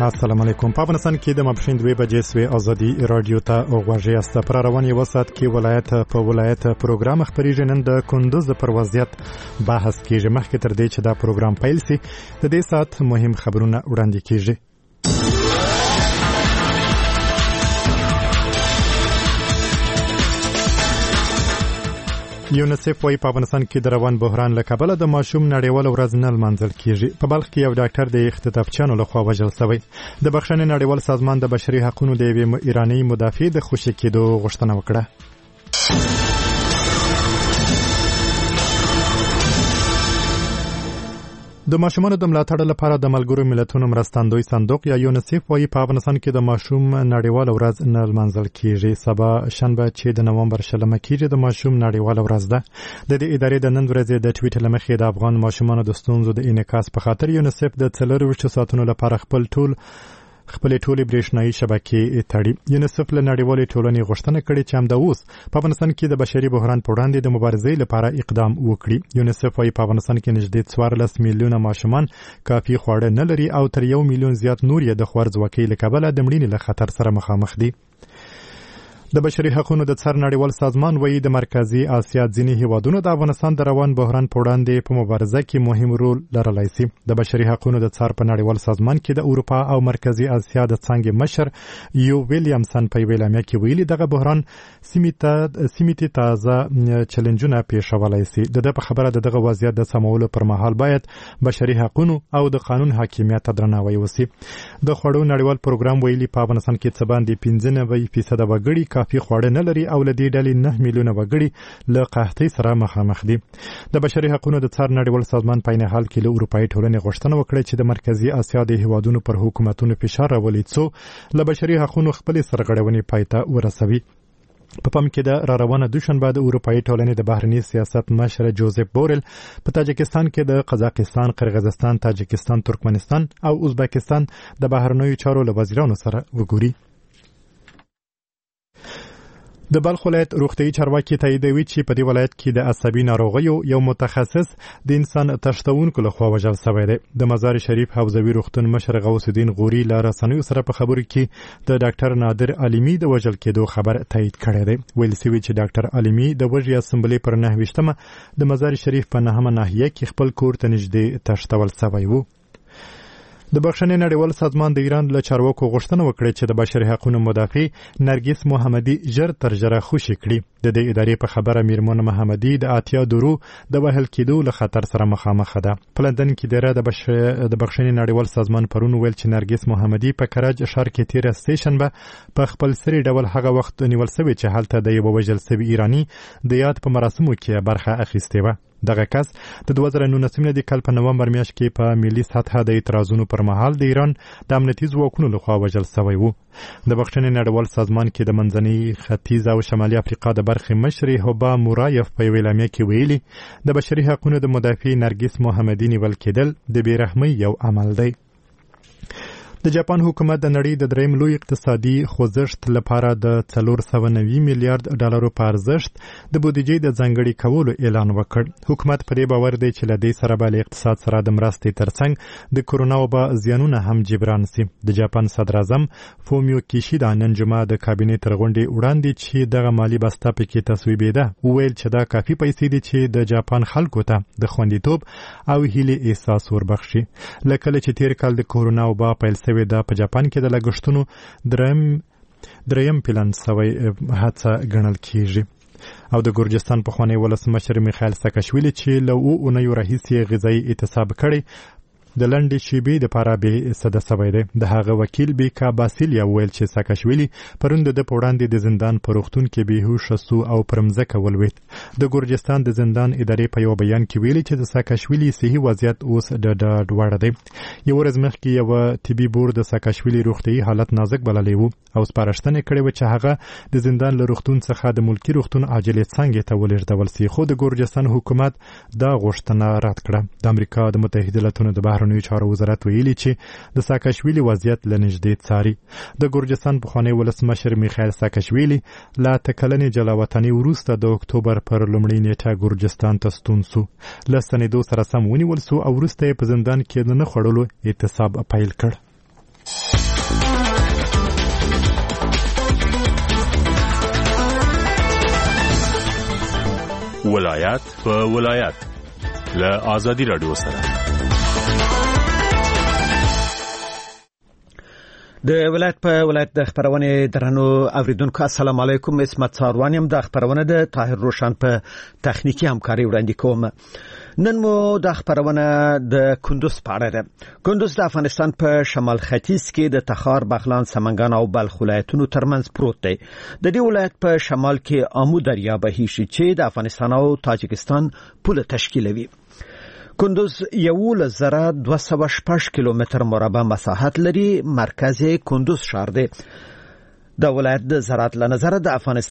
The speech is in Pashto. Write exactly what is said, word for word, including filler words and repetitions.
السلام علیکم. په افغانستان کې د ماپښین دوه بجې سوي ازادي رادیو ته غوږی است. پر روان یو ساعت کې ولایت په ولایت پروګرام خبريږي. نن د کندوز پر وضعیت بحث کیږي. مخکې تر دې چې دا پروګرام پیل شي د دې ساعت مهم خبرونه وړاندې کیږي. یونیسف وايي په افغانستان کې د روان بحران له کبله د ماشوم نړیواله ورځ نه لمانځل کیږي. په بلخ کې یو ډاکټر د اختطافچیانو لخوا وژل شوی. د بخښنې نړیوال سازمان د بشري حقوقو د یوې ایراني مدافع د خوشي کېدو غوښتنه وکړه. د ماشومانو د ملاتړ لپاره د ملګرو ملتونو مرستندوی صندوق یا یونیسف وايي په افغانستان کې د ماشوم نړیواله ورځ نه لمانځل کیږي. سبا شنبه چې د نومبر شلمه کېږي د ماشوم نړیواله ورځ ده. د دې ادارې د نن ورځې د ټویټر له مخې د افغان ماشومانو د ستونزو د انعکاس په خاطر یونیسف د څلورویشتو ساعتونو لپاره خپل ټول خپل ټولې برېښنایي شبکې تړي. یونیسف له نړیوالې ټولنې غوښتنه کړې چې همدا اوس په افغانستان کې د بشري بحران په وړاندې د مبارزې لپاره اقدام وکړي. یونیسف وايي په افغانستان کې نږدې څوارلس میلیونه ماشومان کافي خواړه نه لري او تر یو میلیون زیات نور یې د خوارځواکۍ له کبله د مړینې له خطر سره مخامخ دي. د بشري حقوقو د څار نړیوال سازمان وايي د مرکزی اسیا ځینې هیوادونو د افغانستان د روان بحران په وړاندې په مبارزه کې مهم رول لرلای شي. د بشري حقوقو د څار په نړیوال سازمان کې د اروپا او مرکزی اسیا د څنګه مشر یو ویلیامسن په ویلامه کې ویلي دغه بحران سیمه سیمه تازه چیلنجونه پیښولای شي. د په خبره دغه وضعیت د سمولو پر مهال باید بشري حقوقو او د قانون حاکمیت درناوی وشي. د خوړو نړیوال پروګرام ویلي په افغانستان کې څه باندې پنځه نوي فیصد وګړي کافي خواړه نه لري او لدې ډلې نه میلیونه وګړي له قحطۍ سره مخامخ دي. د بشري حقوقو د څار نړیوال سازمان په عین حال کې له اروپאי ټولنې غوښتنه وکړه چې د مرکزی اسیا د هیوادونو پر حکومتونو فشار راولي څو له بشري حقوقو خپل سرغړونې پایته ورسوي. په پام کې د را روانه دوشنبه د اروپאי ټولنې د بهرنی سیاست مشر جوزف بورل په تاجکستان کې د قزاقستان، قرغیزستان، تاجکستان، ترکمنستان او ازبکستان د بهرنیو چارو له وزیرانو سره وګوري. د بلخ ولایت روغتیايي چارواکي تاییدوي چې په دې ولایت کې د عصبي ناروغیو یو متخصص د انسان تښتونکو لخوا وژل شوی دی. د مزار شریف حوزوي روغتون مشر غوث الدین غوري له رسنیو سره په خبرو کې د ډاکټر نادر علیمی د وژل کېدو خبر تایید کړی دی. ویل شوي چې ډاکټر علیمی د وژې اسمبلې پر نهه ویشتمه د مزار شریف په نهمه ناحیه کې خپل کور ته نږدې تښتول شوی و. د بخښنې نړیوال سازمان د ایران له چارواکو غوښتنه وکړه چې د بشري حقوقو مدافع نرګس محمدي ژر تر ژره خوشي کړي. د دې ادارې په خبره میرمن محمدي د اتیا درو د وهل کېدو له خطر سره مخامخ ده. په لندن کې د د بخښنې نړیوال سازمان پرون ویل چې نرګس محمدي په کرج ښار کې تیر سټیشن به په خپل سری ډول هغه وخت نیول شوی چې هلته د یو وژل شوی ایرانی د یاد په مراسمو کې برخه اخیستې و. دغه کس د دوه زره نولسم د کال په نومبر میاشت کې په ملي سطحه د اعتراضونو پر مهال د ایران د امنیتي ځواکونو لخوا وژل شوی و. د بخښنې نړیوال سازمان کې د منځني ختیځ او شمالي افریقا د برخې مشر هوبا مورایف په ویلامه کې ویلي د بشري حقوقو د مدافع نرګس محمدي نیول کېدل د بیرحمۍ یو عمل دی. د جاپان حکومت د نړۍ د دریم لوی اقتصادي خوځښت لپاره د څلور سوه نوي میلیارډ ډالرو په ارزښت د بودیجې د ځانګړي کولو اعلان وکړ. حکومت په دې باور دی چې له دې سره به له اقتصاد سره د مرستې ترڅنګ د کورونا وبا زیانونه هم جبران شي. د جاپان صدر اعظم فومیو کیشیدا نن جمعه د کابینې تر غونډې وړاندې چې دغه مالي بسته پکې تصویبېده وویل چې دا کافي پیسې دي چې د جاپان خلکو ته د خوندیتوب او هیلې احساس وربخشي. لکه چې تیر کال د کورونا وبا پیل دا په جاپان کې د لګښتونو دریم دریم پلان سوی هڅه ګڼل کیږي. او د ګورجستان پخوانی ولسمشر میخائیل ساکاشویلی چې له اوه اونیو راهیسې غذایي اعتصاب کړی د لنډې شیبې دپاره بې سده سوی دی. د هغه وکیل بیکا باسیلیا ویل چې ساکاشویلی پرون د ده په وړاندې د زندان په روغتون کې بېهوشه سو او پر مځکه ولوېد. د ګورجستان د زندان ادارې په یو بیان کې ویلي چې د ساکاشویلی صحي وضعیت اوس د ډاډ وړ دی. یو ورځ مخکې یوه طبي بورډ د ساکاشویلی روغتیايي حالت نازک بللی و او سپارښتنه کړې وه چې هغه د زندان له روغتون څخه د ملکي روغتون عاجلې څانګې ته ولېږدول سي، خو د ګورجستان حکومت دا غوښتنه رد کړه. د امریکا د متحده ایالاتونو د بهرنیو چارو وزارت ویلي چې د ساکاشویلی وضعیت له نږدې څاري. د ګورجستان پخوانی ولسمشر میخائیل ساکاشویلی له اته کلنې جلاوطنۍ وروسته د اکتوبر پر لومړۍ نیټه ګورجستان ته ستون سو. له ستنېدو سره سم ونیول سو او وروسته یې په زندان کې د نه خوړلو اعتصاب پیل کړ. ولایت په ولایت له آزادی رادیو سره د ولایت په ولایت د خبرونه درنو اوریدونکو السلام علیکم. اسمت ساروانیم د خبرونه د طاهر روشن په تخنیکی همکاري وړاندې کوم. نن مو د خبرونه د کندوز په اړه ده. کندوز د افغانستان په شمال ختیځ کې د تخار، بغلان، سمنګان او بلخ ولایتونو ترمنځ پروت دی. د دې ولایت په شمال کې آمو دریا بهیږي چې د افغانستان او تاجکستان پوله تشکیلوي. کندوز یو زره دوه سوه شپږ کیلومتر مربع مساحت لري. مرکز کندوز ښار دی. د ولایت د زراعت له نظره د افغانستان